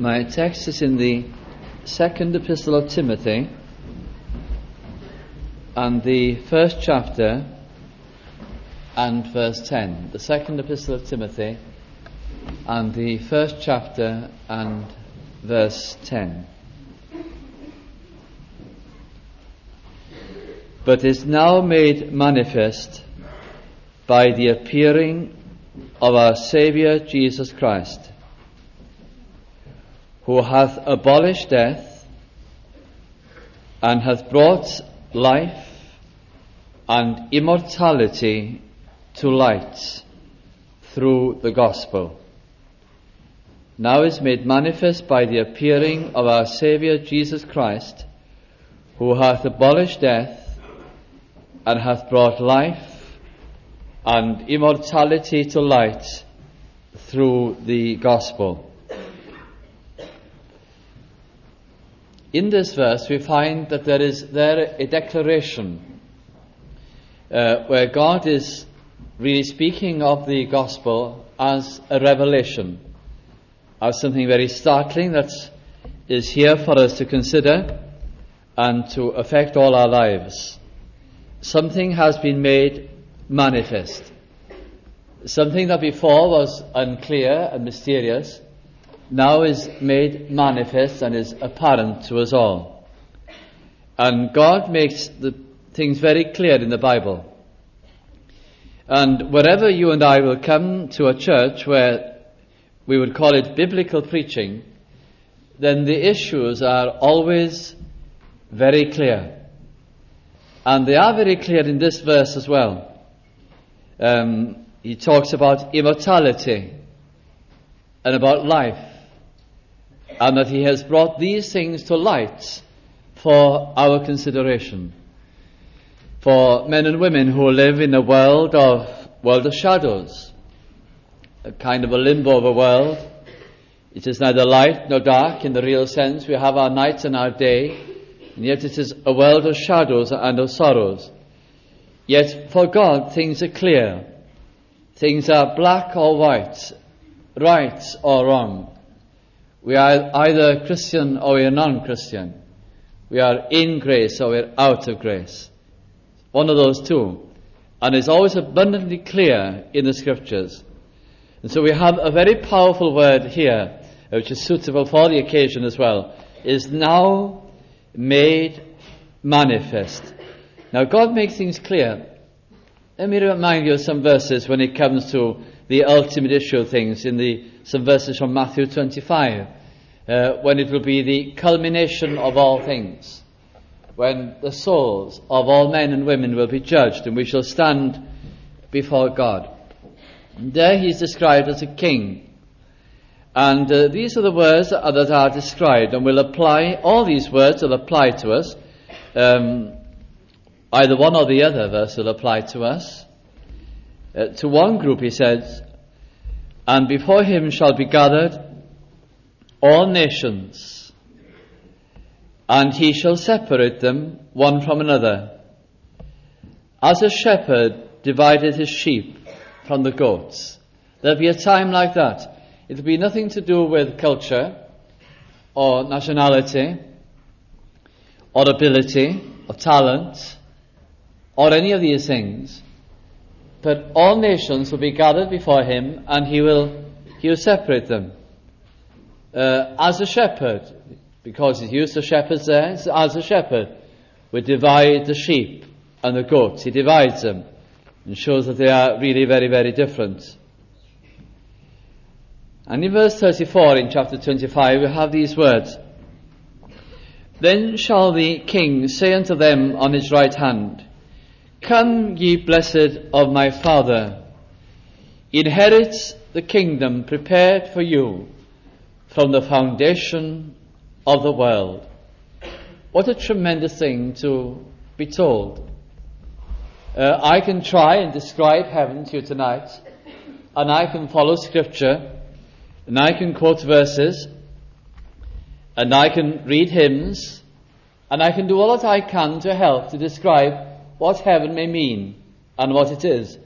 My text is in the second epistle of Timothy and the first chapter and verse 10. The second epistle of Timothy and the first chapter and verse 10. But is now made manifest by the appearing of our Saviour Jesus Christ, who hath abolished death, and hath brought life and immortality to light through the gospel. Now is made manifest by the appearing of our Saviour Jesus Christ, who hath abolished death, and hath brought life and immortality to light through the gospel. In this verse we find that there is a declaration where God is really speaking of the gospel as a revelation, as something very startling that is here for us to consider and to affect all our lives. Something has been made manifest. Something that before was unclear and mysterious now is made manifest and is apparent to us all. And God makes the things very clear in the Bible. And wherever you and I will come to a church where we would call it biblical preaching, then the issues are always very clear. And they are very clear in this verse as well. He talks about immortality and about life, and that he has brought these things to light for our consideration. For men and women who live in a world of shadows, a kind of a limbo of a world. It is neither light nor dark in the real sense. We have our night and our day, and yet it is a world of shadows and of sorrows. Yet for God things are clear. Things are black or white, right or wrong. We are either Christian or we are non-Christian. We are in grace or we are out of grace. One of those two. And it's always abundantly clear in the Scriptures. And so we have a very powerful word here, which is suitable for the occasion as well, is now made manifest. Now God makes things clear. Let me remind you of some verses when it comes to the ultimate issue of things, in some verses from Matthew 25, when it will be the culmination of all things, when the souls of all men and women will be judged and we shall stand before God. And there he is described as a king. And these are the words that are described, and will apply, all these words will apply to us. Either one or the other verse will apply to us. To one group he says, and before him shall be gathered all nations, and he shall separate them one from another, as a shepherd divided his sheep from the goats. There'll be a time like that. It'll be nothing to do with culture or nationality or ability or talent or any of these things, but all nations will be gathered before him, and he will separate them as a shepherd, because he's used to shepherds there. As a shepherd would divide the sheep and the goats. He divides them and shows that they are really very, very different. And in verse 34 in chapter 25 we have these words: Then shall the king say unto them on his right hand, Come, ye blessed of my Father, inherit the kingdom prepared for you from the foundation of the world. What a tremendous thing to be told. I can try and describe heaven to you tonight, and I can follow Scripture, and I can quote verses, and I can read hymns, and I can do all that I can to help to describe what heaven may mean and what it is.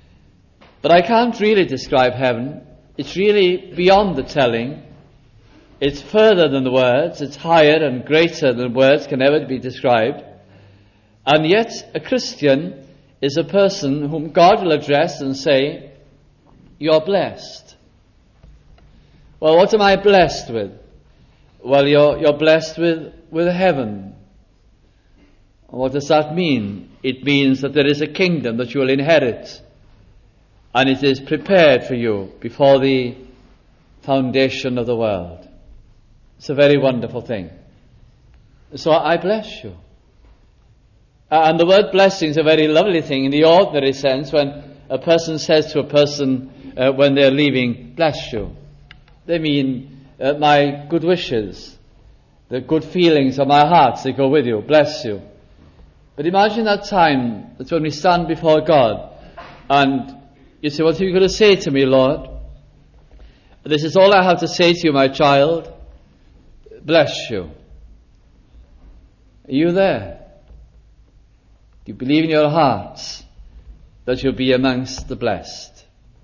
But I can't really describe heaven. It's really beyond the telling. It's further than the words. It's higher and greater than words can ever be described. And yet, a Christian is a person whom God will address and say, "You're blessed." Well, what am I blessed with? Well, you're blessed with heaven. What does that mean? It means that there is a kingdom that you will inherit, and it is prepared for you before the foundation of the world. It's a very wonderful thing. So I bless you. And the word blessing is a very lovely thing in the ordinary sense when a person says to a person when they're leaving, "Bless you." They mean my good wishes, the good feelings of my heart, they go with you, bless you. But imagine that time, that's when we stand before God and you say, "What are you going to say to me, Lord? This is all I have to say to you, my child. Bless you." Are you there? Do you believe in your hearts that you'll be amongst the blessed?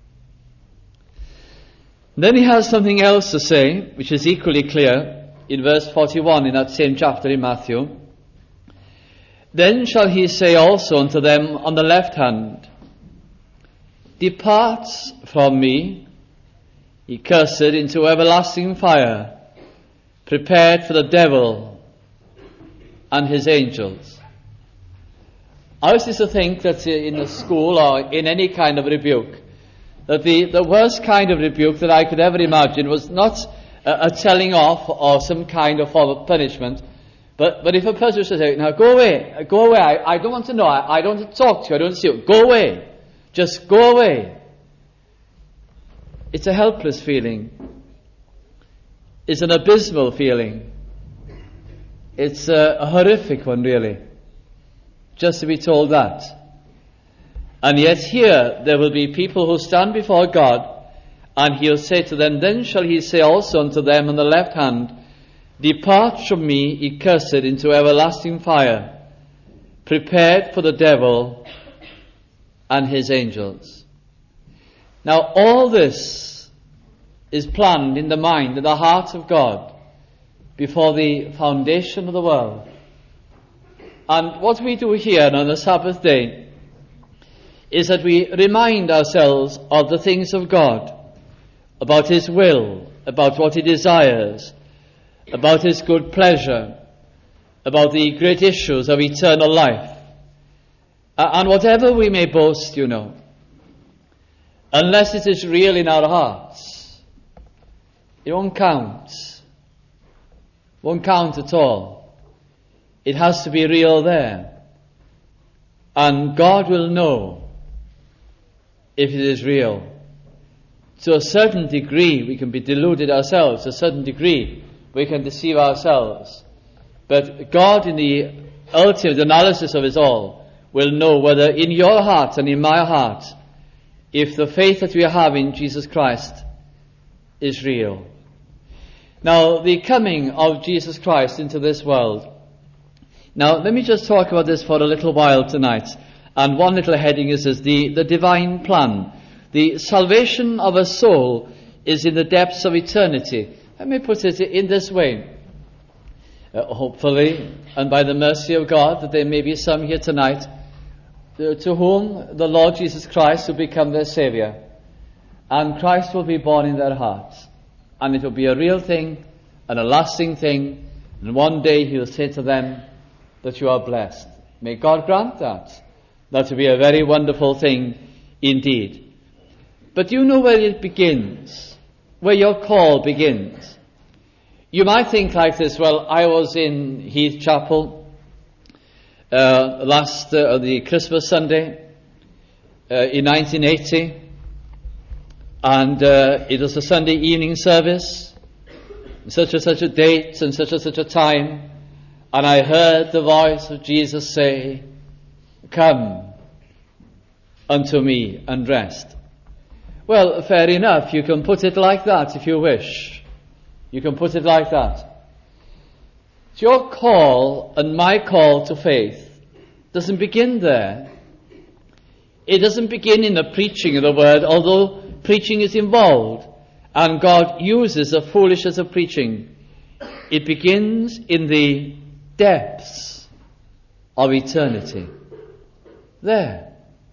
Then he has something else to say, which is equally clear in verse 41 in that same chapter in Matthew. "Then shall he say also unto them on the left hand, Depart from me, ye cursed, into everlasting fire, prepared for the devil and his angels." I used to think that in a school or in any kind of rebuke, that the worst kind of rebuke that I could ever imagine was not a telling off or some kind of form of punishment, but if a person was to say, "Now go away, I don't want to know, I don't want to talk to you, I don't want to see you, go away, just go away." It's a helpless feeling. It's an abysmal feeling. It's a horrific one, really, just to be told that. And yet here there will be people who stand before God, and he'll say to them, "Then shall he say also unto them on the left hand, Depart from me, ye cursed, into everlasting fire, prepared for the devil and his angels." Now all this is planned in the mind and the heart of God before the foundation of the world. And what we do here on the Sabbath day is that we remind ourselves of the things of God, about His will, about what He desires, about His good pleasure, about the great issues of eternal life. And whatever we may boast, unless it is real in our hearts, it won't count. Won't count at all. It has to be real there. And God will know if it is real. To a certain degree we can be deluded ourselves, to a certain degree we can deceive ourselves. But God, in the ultimate analysis of it all, will know whether in your heart and in my heart, if the faith that we have in Jesus Christ is real. Now, the coming of Jesus Christ into this world. Now, let me just talk about this for a little while tonight. And one little heading is the divine plan. The salvation of a soul is in the depths of eternity. Let me put it in this way. Hopefully, and by the mercy of God, that there may be some here tonight to whom the Lord Jesus Christ will become their Saviour. And Christ will be born in their hearts. And it will be a real thing and a lasting thing. And one day He will say to them that you are blessed. May God grant that. That will be a very wonderful thing indeed. But you know where it begins, where your call begins. You might think like this, well, I was in Heath Chapel the Christmas Sunday in 1980, and it was a Sunday evening service, such and such a date and such a time, and I heard the voice of Jesus say, "Come unto me and rest." Well, fair enough, you can put it like that if you wish. You can put it like that. Your call and my call to faith doesn't begin there. It doesn't begin in the preaching of the word, although preaching is involved. and God uses the foolishness of preaching, it begins in the depths of eternity. There.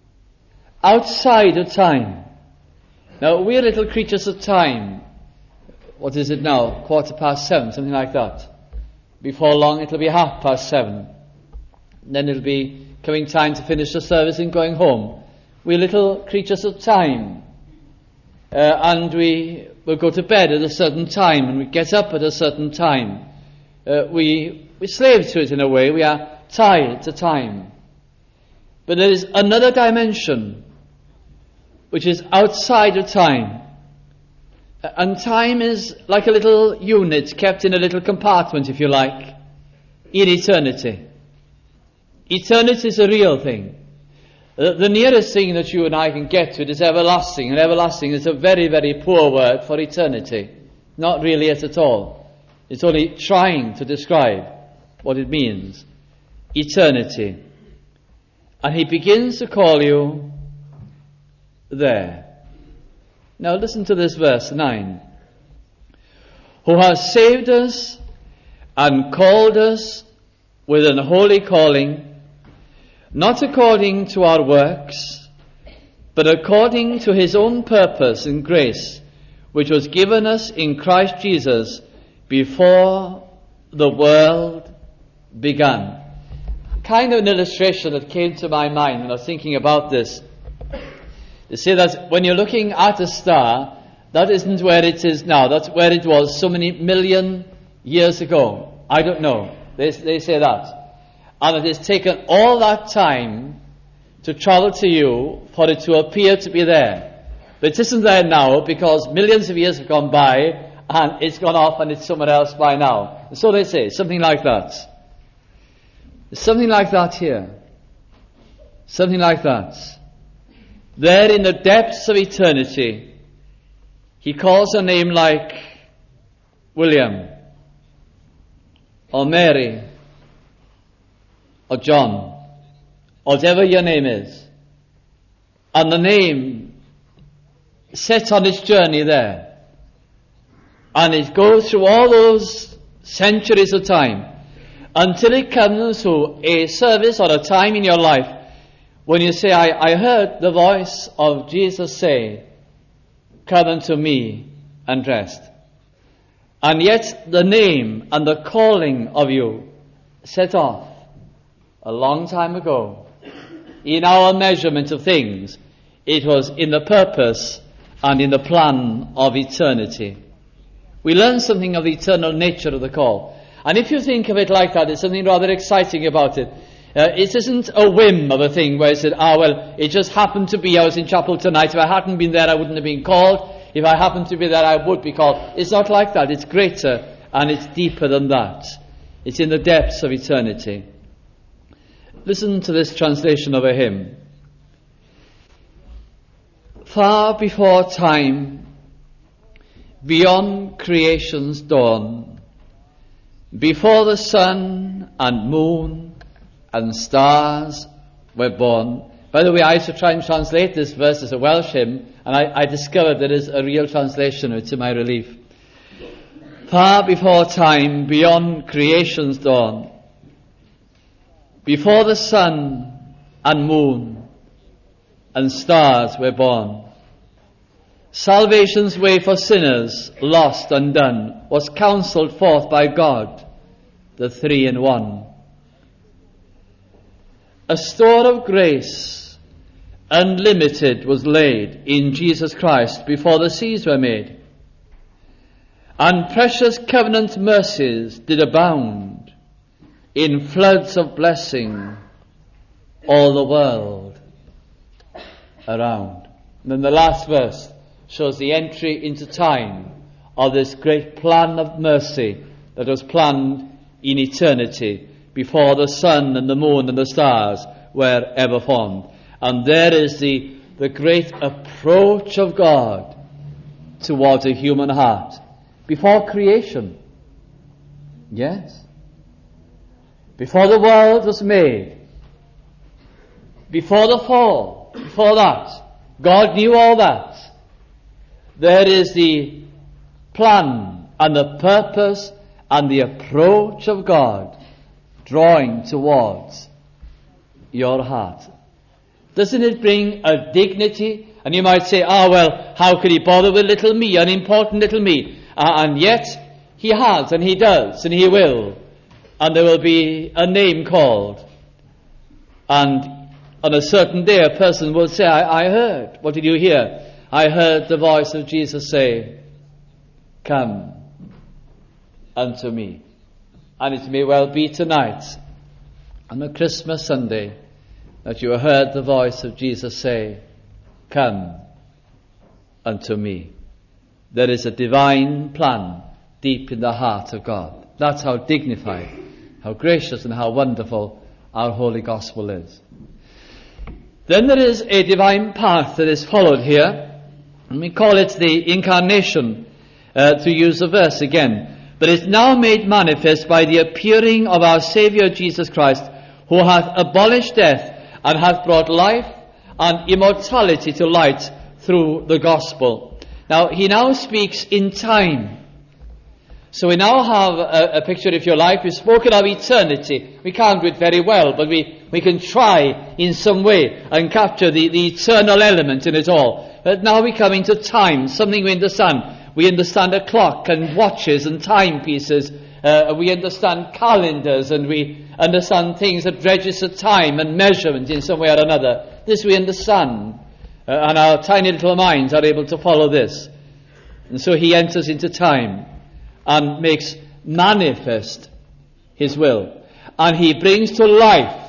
Outside of time. Now, we're little creatures of time. What is it now? 7:15, something like that. Before long, it'll be 7:30. Then it'll be coming time to finish the service and going home. We're little creatures of time. And we will go to bed at a certain time, and we get up at a certain time. We're slaves to it in a way. We are tied to time. But there is another dimension which is outside of time. And time is like a little unit kept in a little compartment, if you like, in eternity. Eternity is a real thing. The nearest thing that you and I can get to it is everlasting, and everlasting is a very, very poor word for eternity. Not really it at all. It's only trying to describe what it means. Eternity. And he begins to call you there. Now listen to this verse 9. Who has saved us and called us with an holy calling, not according to our works, but according to his own purpose and grace, which was given us in Christ Jesus before the world began. Kind of an illustration that came to my mind when I was thinking about this. They say that when you're looking at a star, that isn't where it is now. That's where it was so many million years ago. I don't know. They say that. And it has taken all that time to travel to you for it to appear to be there. But it isn't there now because millions of years have gone by and it's gone off and it's somewhere else by now. And so they say, something like that. There's something like that here. Something like that. There in the depths of eternity, he calls a name like William, or Mary, or John, or whatever your name is. And the name set on its journey there. And it goes through all those centuries of time until it comes to a service or a time in your life when you say, I heard the voice of Jesus say, come unto me and rest. And yet the name and the calling of you set off a long time ago. In our measurement of things, it was in the purpose and in the plan of eternity. We learn something of the eternal nature of the call. And if you think of it like that, there's something rather exciting about it. It isn't a whim of a thing where you said, well, it just happened to be I was in chapel tonight. If I hadn't been there, I wouldn't have been called. If I happened to be there, I would be called. It's not like that. It's greater and it's deeper than that. It's in the depths of eternity. Listen to this translation of a hymn. Far before time, beyond creation's dawn, before the sun and moon and stars were born. By the way, I used to try and translate this verse as a Welsh hymn, and I discovered there is a real translation of it to my relief. Far before time, beyond creation's dawn, before the sun and moon and stars were born, salvation's way for sinners lost and done was counselled forth by God, the Three in One. A store of grace unlimited was laid in Jesus Christ before the seas were made, and precious covenant mercies did abound in floods of blessing all the world around. And then the last verse shows the entry into time of this great plan of mercy that was planned in eternity before the sun and the moon and the stars were ever formed. And there is the great approach of God towards a human heart before creation. Yes. Before the world was made, before the fall, before that, God knew all that. There is the plan and the purpose and the approach of God drawing towards your heart. Doesn't it bring a dignity? And you might say, well, how could he bother with little me, unimportant little me? And yet, he has, and he does, and he will. And there will be a name called. And on a certain day, a person will say, I heard. What did you hear? I heard the voice of Jesus say, come unto me. And it may well be tonight, on a Christmas Sunday, that you heard the voice of Jesus say, come unto me. There is a divine plan deep in the heart of God. That's how dignified, how gracious and how wonderful our holy gospel is. Then there is a divine path that is followed here, and we call it the incarnation, to use the verse again. But it's now made manifest by the appearing of our Saviour Jesus Christ, who hath abolished death and hath brought life and immortality to light through the gospel. Now, he now speaks in time. So we now have a picture, if you like. We've spoken of eternity. We can't do it very well, but we can try in some way and capture the eternal element in it all. But now we come into time, something we understand. We understand a clock and watches and timepieces. We understand calendars, and we understand things that register time and measurement in some way or another. This we understand. And our tiny little minds are able to follow this. And so he enters into time and makes manifest his will. And he brings to life,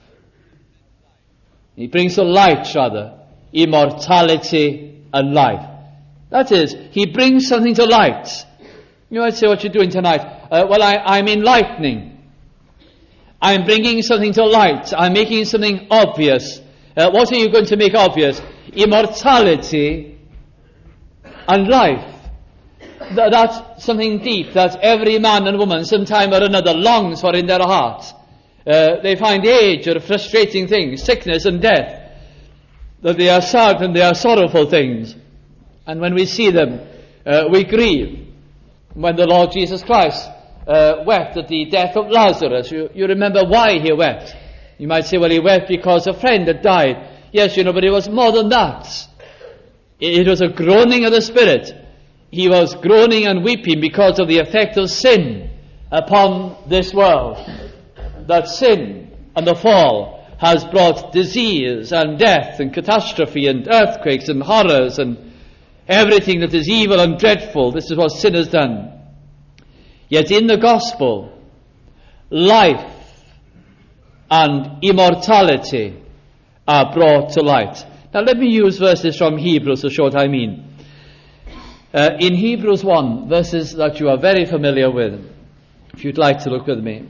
immortality and life. That is, he brings something to light. You might say, what you're doing tonight? I'm enlightening. I'm bringing something to light. I'm making something obvious. What are you going to make obvious? Immortality and life. That's something deep that every man and woman sometime or another longs for in their heart. They find age a frustrating thing, sickness and death, that they are sad and they are sorrowful things. And when we see them, we grieve. When the Lord Jesus Christ wept at the death of Lazarus, you remember why he wept. You might say, well, he wept because a friend had died. Yes, but it was more than that. It was a groaning of the Spirit. He was groaning and weeping because of the effect of sin upon this world. That sin and the fall has brought disease and death and catastrophe and earthquakes and horrors and everything that is evil and dreadful. This is what sin has done. Yet in the gospel, life and immortality are brought to light. Now let me use verses from Hebrews to show what I mean. In Hebrews 1, verses that you are very familiar with, if you'd like to look with me.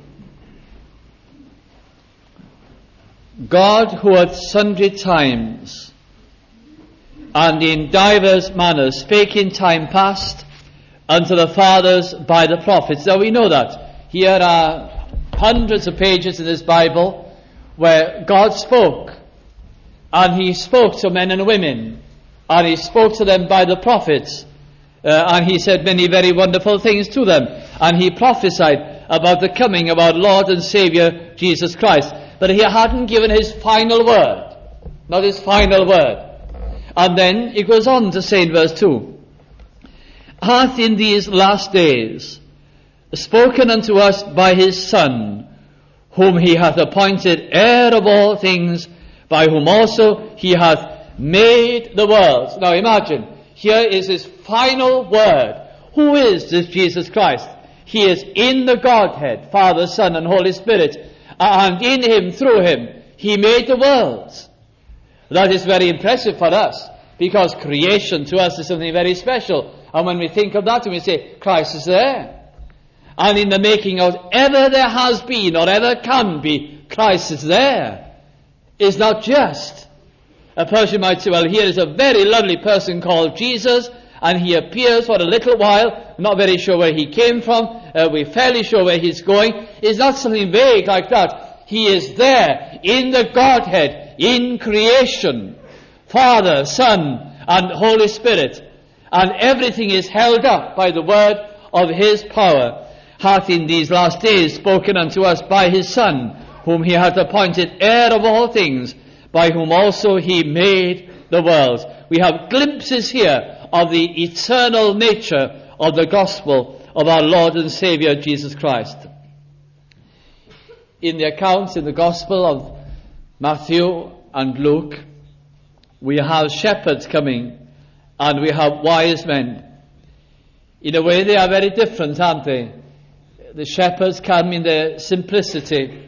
God, who at sundry times and in divers manners spake in time past unto the fathers by the prophets. Now we know that. Here are hundreds of pages in this Bible where God spoke. And he spoke to men and women. And he spoke to them by the prophets. And he said many very wonderful things to them. And he prophesied about the coming of our Lord and Saviour Jesus Christ. But he hadn't given his final word. Not his final word. And then it goes on to say in verse 2, hath in these last days spoken unto us by his Son, whom he hath appointed heir of all things, by whom also he hath made the worlds. Now imagine, here is his final word. Who is this Jesus Christ? He is in the Godhead, Father, Son, and Holy Spirit. And in him, through him, he made the worlds. That is very impressive for us, because creation to us is something very special. And when we think of that, we say, Christ is there. And in the making of ever there has been or ever can be, Christ is there. It's not just. A person might say, well, here is a very lovely person called Jesus, and he appears for a little while, not very sure where he came from, we're fairly sure where he's going. It's not something vague like that. He is there in the Godhead, in creation, Father, Son, and Holy Spirit. and everything is held up by the word of his power, hath in these last days spoken unto us by his Son, whom he hath appointed heir of all things, by whom also he made the world. We have glimpses here of the eternal nature of the gospel of our Lord and Saviour Jesus Christ. In the accounts in the gospel of Matthew and Luke, we have shepherds coming and we have wise men. In a way they are very different, aren't they? The shepherds come in their simplicity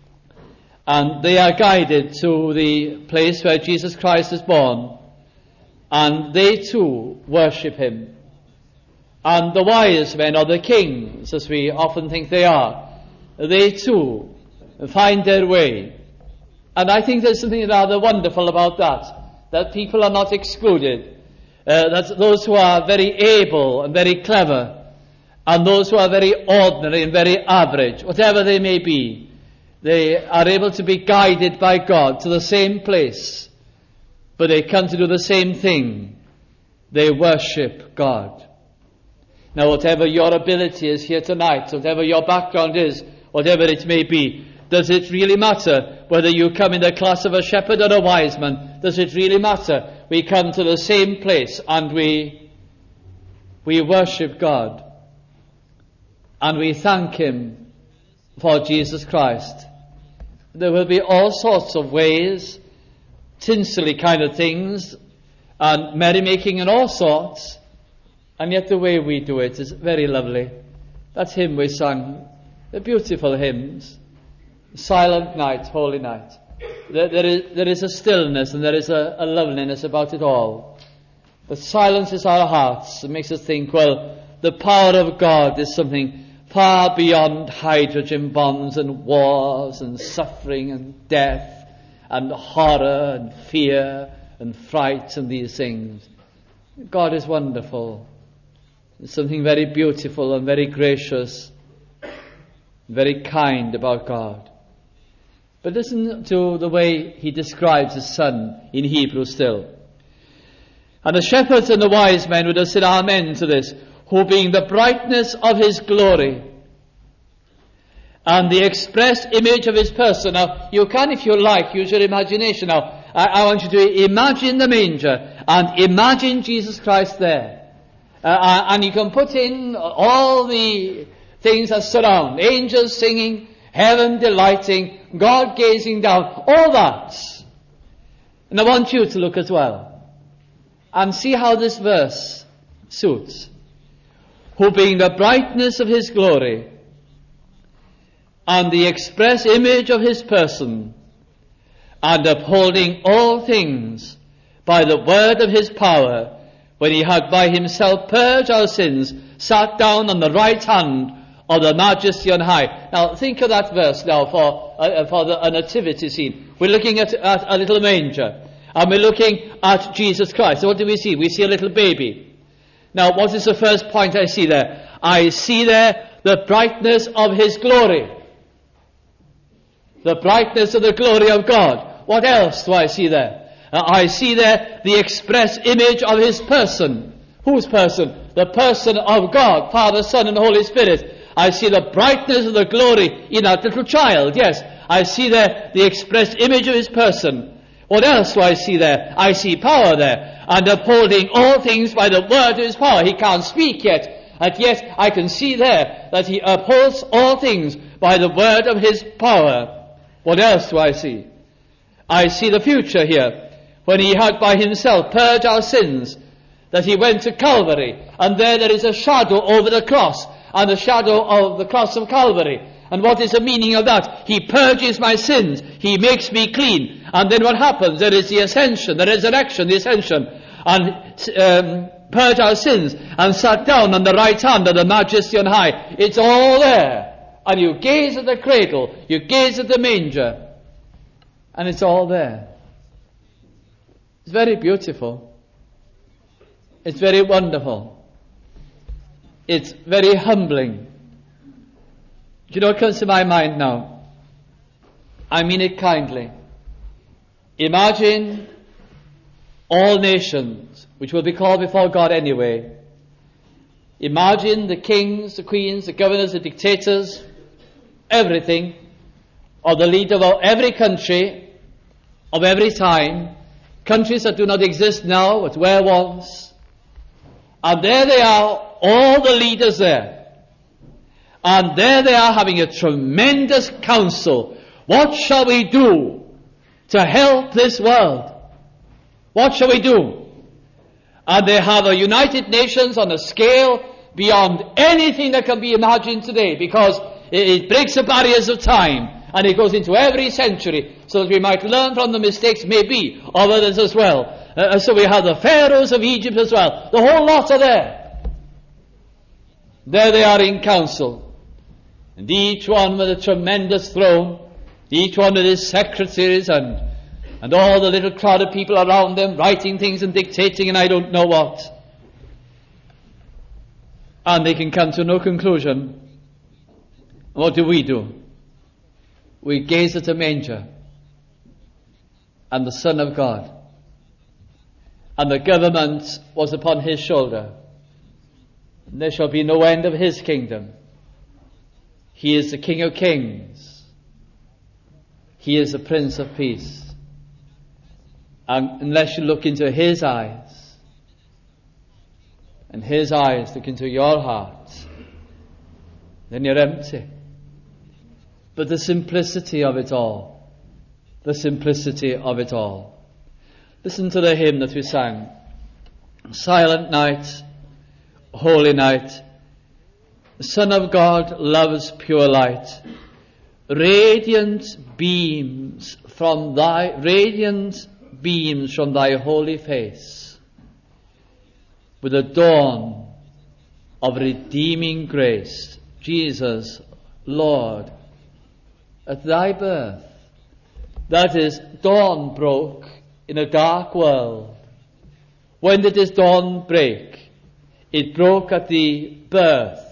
and they are guided to the place where Jesus Christ is born, and they too worship him. And the wise men, or the kings, as we often think they are, they too find their way. And I think there's something rather wonderful about that people are not excluded, that those who are very able and very clever, and those who are very ordinary and very average, whatever they may be, they are able to be guided by God to the same place, but they come to do the same thing. They worship God. Now, whatever your ability is here tonight, whatever your background is, whatever it may be, does it really matter whether you come in the class of a shepherd or a wise man? Does it really matter? We come to the same place and we worship God. And we thank him for Jesus Christ. There will be all sorts of ways, tinselly kind of things, and merrymaking and all sorts, and yet the way we do it is very lovely. That hymn we sang, the beautiful hymns, Silent Night, Holy Night. There is a stillness and there is a loveliness about it all that silences our hearts and makes us think, well, the power of God is something far beyond hydrogen bombs and wars and suffering and death and horror and fear and fright and these things. God is wonderful. There's something very beautiful and very gracious, very kind about God. But listen to the way he describes his Son in Hebrew still. And the shepherds and the wise men would have said amen to this, who being the brightness of his glory and the express image of his person. Now, you can, if you like, use your imagination. Now, I want you to imagine the manger and imagine Jesus Christ there. And you can put in all the things that surround, angels singing, heaven delighting, God gazing down, all that. And I want you to look as well and see how this verse suits. Who being the brightness of his glory and the express image of his person, and upholding all things by the word of his power, when he had by himself purged our sins, sat down on the right hand of the Majesty on high. Now think of that verse now for a nativity scene. We're looking at a little manger, and we're looking at Jesus Christ. So what do we see? We see a little baby. Now, what is the first point I see there? I see there the brightness of his glory. The brightness of the glory of God. What else do I see there? I see there the express image of his person. Whose person? The person of God, Father, Son, and Holy Spirit. I see the brightness of the glory in that little child. Yes, I see there the express image of his person. What else do I see there? I see power there. And upholding all things by the word of his power. He can't speak yet. And yet I can see there that he upholds all things by the word of his power. What else do I see? I see the future here. When he had by himself purged our sins. That he went to Calvary. And there is a shadow over the cross. And the shadow of the cross of Calvary. And what is the meaning of that? He purges my sins. He makes me clean. And then what happens? There is the ascension, the resurrection, the ascension. And purge our sins. And sat down on the right hand of the Majesty on high. It's all there. And you gaze at the cradle. You gaze at the manger. And it's all there. It's very beautiful. It's very wonderful. It's very humbling. Do you know what comes to my mind now? I mean it kindly. Imagine all nations, which will be called before God anyway. Imagine the kings, the queens, the governors, the dictators, everything, or the leader of every country, of every time, countries that do not exist now, but were once. And there they are, all the leaders there. And there they are having a tremendous council. What shall we do to help this world? What shall we do? And they have a United Nations on a scale beyond anything that can be imagined today, because it breaks the barriers of time, and it goes into every century, so that we might learn from the mistakes maybe of others as well. So we have the pharaohs of Egypt as well. The whole lot are there. There they are in council, and each one with a tremendous throne, each one with his secretaries and all the little crowd of people around them, writing things and dictating and I don't know what. And they can come to no conclusion. What do? We gaze at a manger and the Son of God, and the government was upon his shoulder. And there shall be no end of his kingdom. He is the King of kings. He is the Prince of peace. And unless you look into his eyes, and his eyes look into your heart, then you're empty. But the simplicity of it all, listen to the hymn that we sang. Silent night, holy night, the Son of God loves pure light. Radiant beams from thy holy face, with the dawn of redeeming grace. Jesus, Lord, at thy birth, that is, dawn broke in a dark world. When did this dawn break? It broke at the birth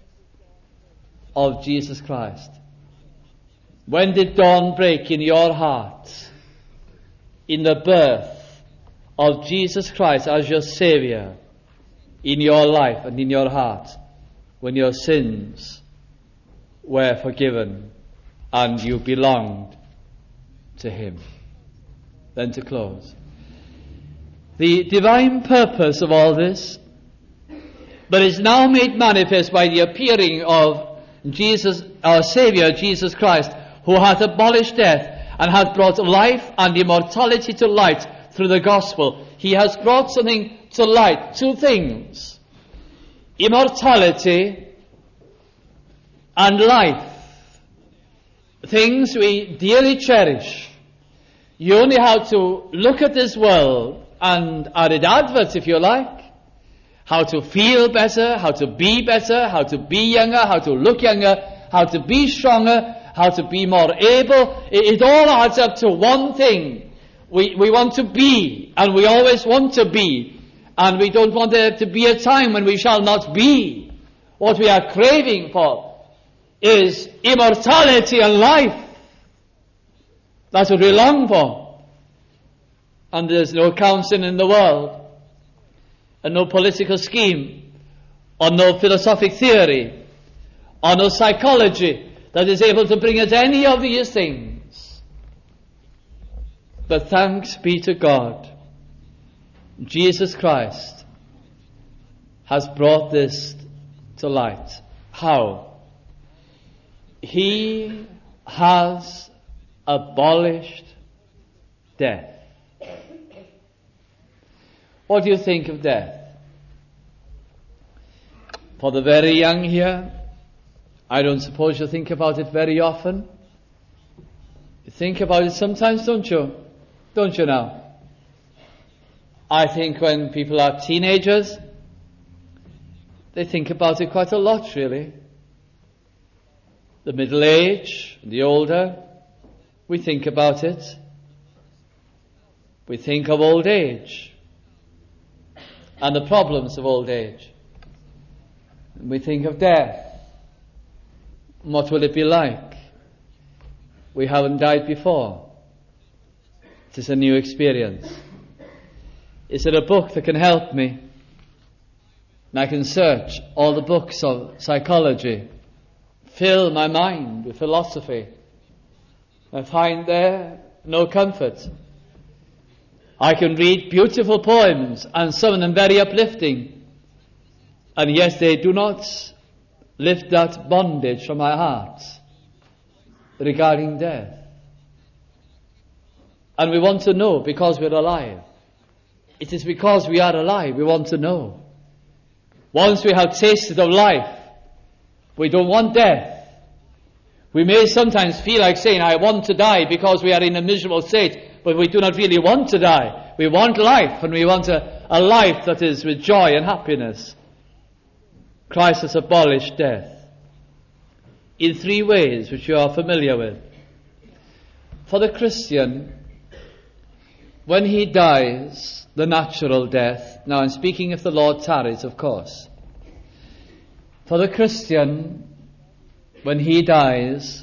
of Jesus Christ. When did dawn break in your heart? In the birth of Jesus Christ as your Savior in your life and in your heart, when your sins were forgiven and you belonged to Him. Then to close, the divine purpose of all this, but is now made manifest by the appearing of Jesus, our Savior, Jesus Christ, who hath abolished death and hath brought life and immortality to light through the gospel. He has brought something to light, two things: immortality and life, things we dearly cherish. You only have to look at this world and add it adverts, if you like, how to feel better, how to be better, how to be younger, how to look younger, how to be stronger, how to be more able. It all adds up to one thing. We want to be, and we always want to be, and we don't want there to be a time when we shall not be. What we are craving for is immortality and life. That's what we long for. And there's no counseling in the world, and no political scheme, or no philosophic theory, or no psychology that is able to bring us any of these things. But thanks be to God, Jesus Christ has brought this to light. How? He has abolished death. What do you think of death? For the very young here, I don't suppose you think about it very often. You think about it sometimes, don't you? Don't you now? I think when people are teenagers, they think about it quite a lot, really. The middle age, the older, we think about it. We think of old age and the problems of old age. And we think of death. What will it be like? We haven't died before. It is a new experience. Is there a book that can help me? And I can search all the books of psychology, fill my mind with philosophy. I find there no comfort. I can read beautiful poems, and some of them very uplifting, and yet they do not lift that bondage from my heart regarding death. And we want to know because we're alive. It is because we are alive we want to know. Once we have tasted of life, we don't want death. We may sometimes feel like saying, I want to die, because we are in a miserable state, but we do not really want to die. We want life, and we want a life that is with joy and happiness. Christ has abolished death in 3 ways which you are familiar with. For the Christian, when he dies, the natural death, now I'm speaking if the Lord tarries, of course. For the Christian, when he dies,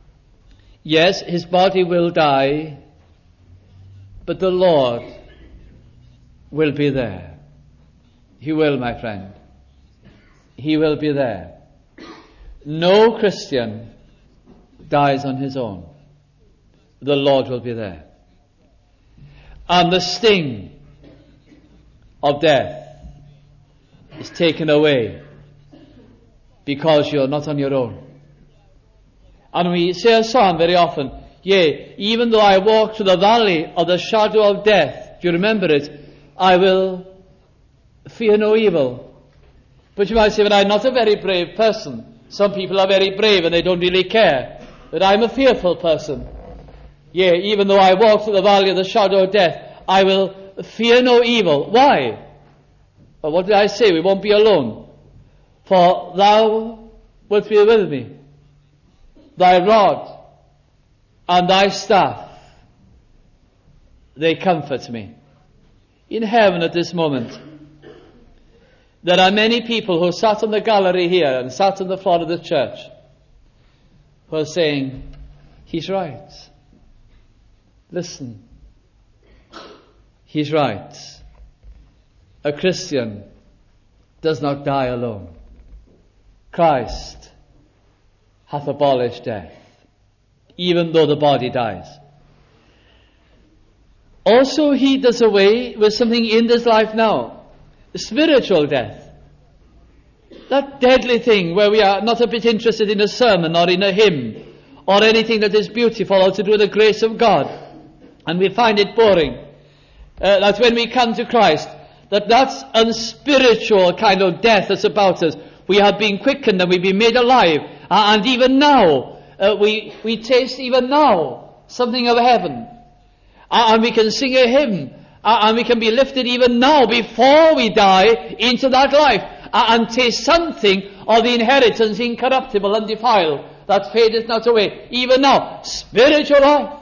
yes, his body will die, but the Lord will be there. He will, my friend. He will be there. No Christian dies on his own. The Lord will be there. And the sting of death is taken away because you're not on your own. And we say a psalm very often, yea, even though I walk through the valley of the shadow of death, do you remember it? I will fear no evil. But you might say, but I'm not a very brave person. Some people are very brave and they don't really care. But I'm a fearful person. Yea, even though I walk through the valley of the shadow of death, I will fear no evil. Why? Well, what did I say? We won't be alone. For thou wilt be with me. Thy rod and thy staff, they comfort me. In heaven at this moment, there are many people who sat on the gallery here and sat on the floor of the church who are saying, he's right. Listen. He's right. A Christian does not die alone. Christ hath abolished death, even though the body dies. Also, he does away with something in this life now, spiritual death. That deadly thing where we are not a bit interested in a sermon or in a hymn or anything that is beautiful or to do with the grace of God, and we find it boring. That when we come to Christ, that's unspiritual kind of death that's about us. We have been quickened and we've been made alive. And even now, we taste even now something of heaven. And we can sing a hymn. And we can be lifted even now before we die into that life. And taste something of the inheritance incorruptible and defiled that fadeth not away. Even now, spiritual life.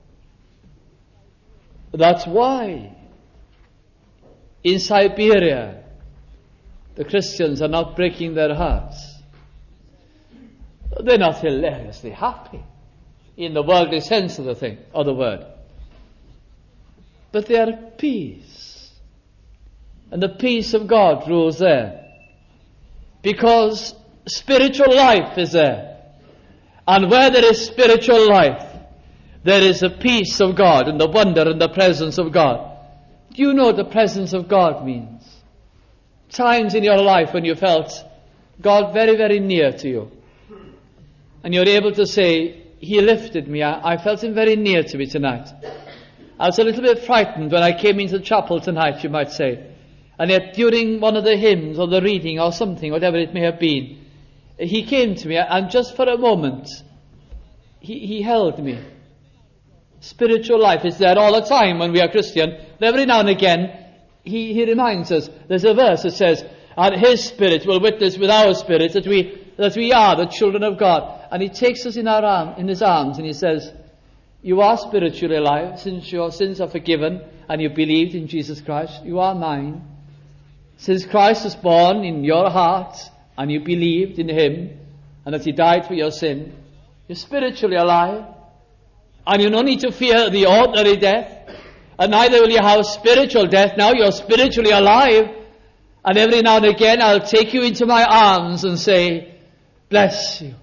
That's why in Siberia the Christians are not breaking their hearts. They're not hilariously happy in the worldly sense of the thing, or the word. But they are at peace. And the peace of God rules there. Because spiritual life is there. And where there is spiritual life, there is a peace of God and the wonder and the presence of God. Do you know what the presence of God means? Times in your life when you felt God very, very near to you. And you're able to say, He lifted me. I felt Him very near to me tonight. I was a little bit frightened when I came into the chapel tonight, you might say. And yet during one of the hymns or the reading or something, whatever it may have been, He came to me and just for a moment, He held me. Spiritual life is there all the time when we are Christian. And every now and again, He reminds us. There's a verse that says, and His Spirit will witness with our spirit that we are the children of God. And He takes us in His arms and He says, you are spiritually alive since your sins are forgiven and you believed in Jesus Christ. You are mine. Since Christ was born in your heart and you believed in Him and that He died for your sin, you're spiritually alive. And you don't need to fear the ordinary death. And neither will you have spiritual death. Now you're spiritually alive. And every now and again I'll take you into my arms and say, bless you.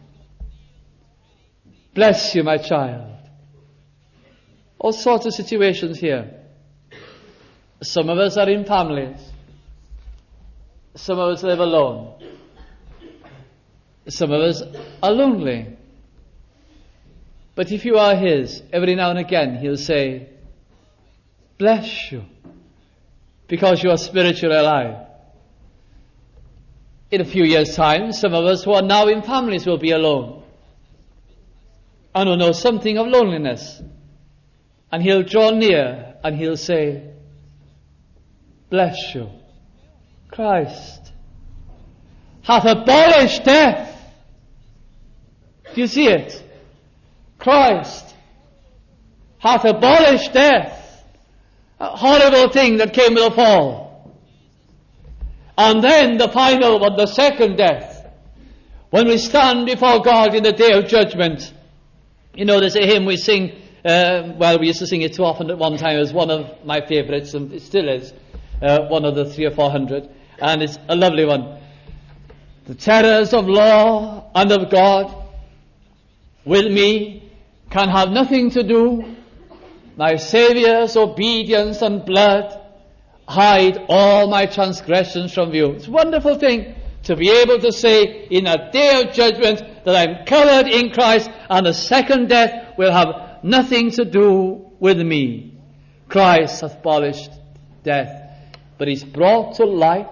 Bless you, my child. All sorts of situations here. Some of us are in families. Some of us live alone. Some of us are lonely. But if you are His, every now and again He'll say, bless you, because you are spiritually alive. In a few years' time, some of us who are now in families will be alone and will know something of loneliness. And He'll draw near and He'll say, bless you. Christ hath abolished death. Do you see it? Christ hath abolished death. A horrible thing that came with the fall. And then the final one, the second death. When we stand before God in the day of judgment. You know, there's a hymn we sing, we used to sing it too often at one time. It was one of my favourites, and it still is. One of the 300 or 400. And it's a lovely one. The terrors of law and of God with me can have nothing to do. My Saviour's obedience and blood hide all my transgressions from view. It's a wonderful thing to be able to say in a day of judgment that I'm covered in Christ, and the second death will have nothing to do with me. Christ hath abolished death, but He's brought to light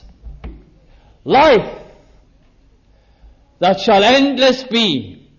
life that shall endless be,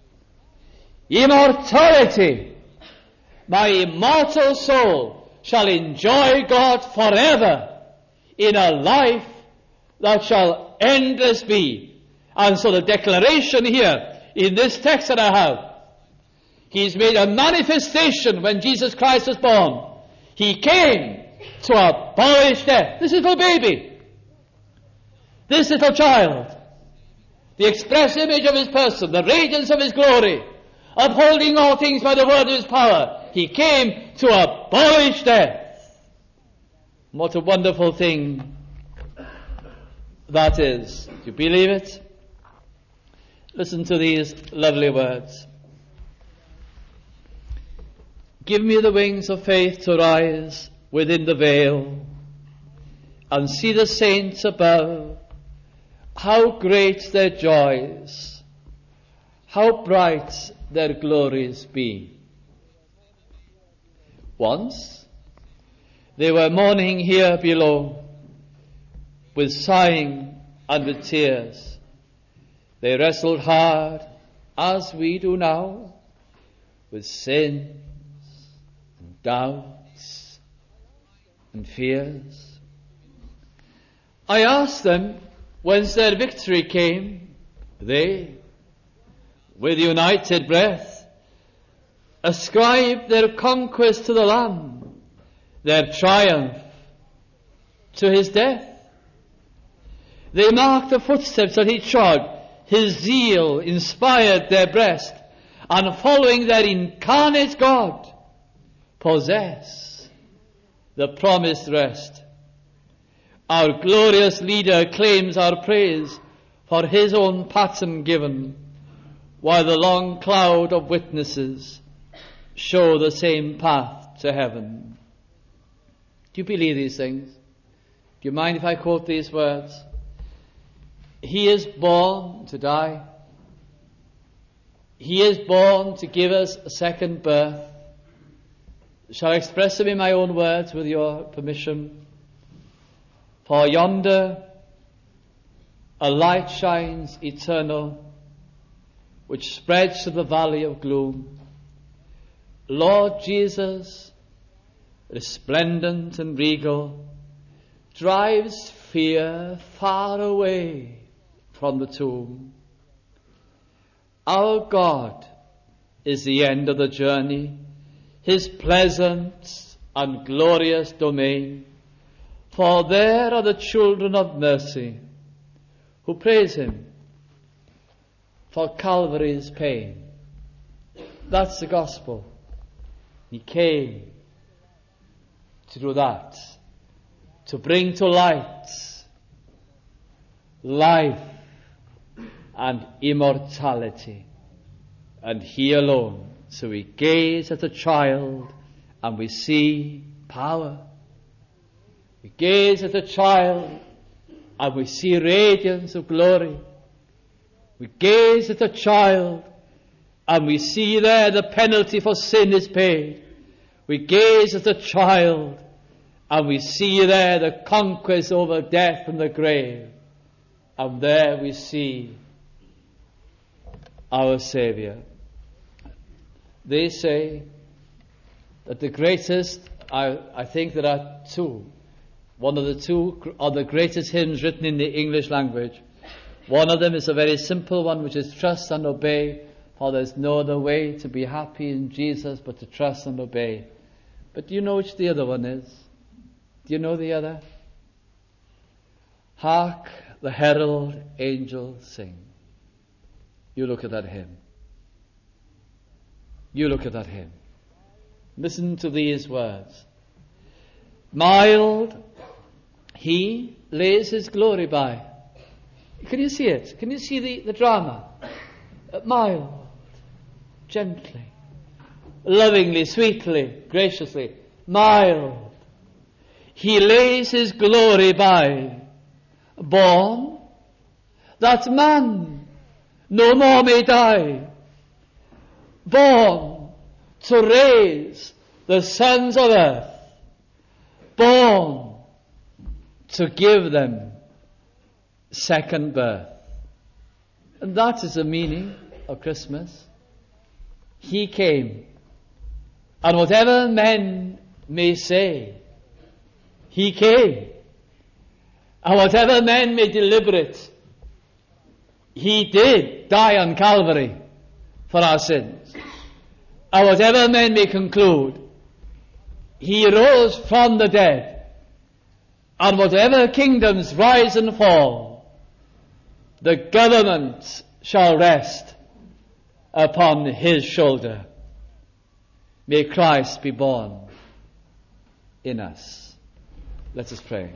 immortality. My immortal soul shall enjoy God forever in a life that shall endless be. And so the declaration here in this text that I have, He's made a manifestation when Jesus Christ was born. He came to abolish death. This little baby, this little child, the express image of His person, the radiance of His glory, upholding all things by the word of His power, He came to abolish death. What a wonderful thing that is. Do you believe it? Listen to these lovely words. Give me the wings of faith to rise within the veil and see the saints above. How great their joys, how bright their glories be. Once they were mourning here below, with sighing and with tears. They wrestled hard, as we do now, with sins and doubts and fears. I asked them whence their victory came. They, with united breath, ascribed their conquest to the Lamb, their triumph to His death. They marked the footsteps that He trod. His zeal inspired their breast, and following their incarnate God, possess the promised rest. Our glorious leader claims our praise for His own pattern given, while the long cloud of witnesses show the same path to heaven. Do you believe these things? Do you mind if I quote these words? He is born to die. He is born to give us a second birth. Shall I express them in my own words with your permission? For yonder a light shines eternal, which spreads to the valley of gloom. Lord Jesus, resplendent and regal, drives fear far away from the tomb. Our God is the end of the journey, His pleasant and glorious domain. For there are the children of mercy who praise Him for Calvary's pain. That's the gospel. He came to do that, to bring to light life and immortality, and He alone. So we gaze at a child and we see power. We gaze at a child and we see radiance of glory. We gaze at a child and we see there the penalty for sin is paid. We gaze at a child and we see there the conquest over death and the grave. And there we see our Saviour. They say that the greatest, I think there are two. One of the two are the greatest hymns written in the English language. One of them is a very simple one, which is trust and obey, for there's no other way to be happy in Jesus but to trust and obey. But do you know which the other one is? Do you know the other? Hark the herald angels sing. You look at that hymn. You look at that hymn. Listen to these words. Mild, He lays His glory by. Can you see it? Can you see the drama? Mild, gently, lovingly, sweetly, graciously. Mild, He lays His glory by. Born, that man no more may die. Born to raise the sons of earth. Born to give them second birth. And that is the meaning of Christmas. He came. And whatever men may say, He came. And whatever men may deliberate, He did die on Calvary for our sins. And whatever men may conclude, He rose from the dead. And whatever kingdoms rise and fall, the government shall rest upon His shoulder. May Christ be born in us. Let us pray.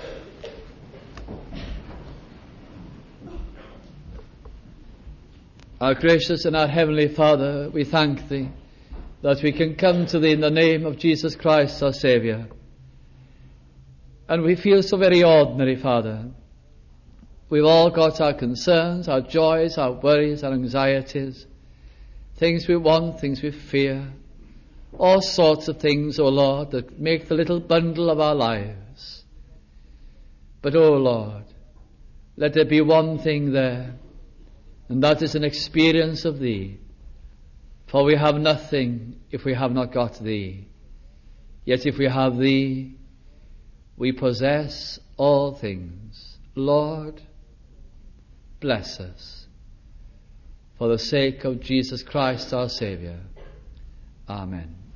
Our gracious and our heavenly Father, we thank Thee that we can come to Thee in the name of Jesus Christ, our Saviour. And we feel so very ordinary, Father. We've all got our concerns, our joys, our worries, our anxieties, things we want, things we fear, all sorts of things, O Lord, that make the little bundle of our lives. But, O Lord, let there be one thing there, and that is an experience of Thee. For we have nothing if we have not got Thee. Yet if we have Thee, we possess all things. Lord, bless us. For the sake of Jesus Christ our Saviour. Amen.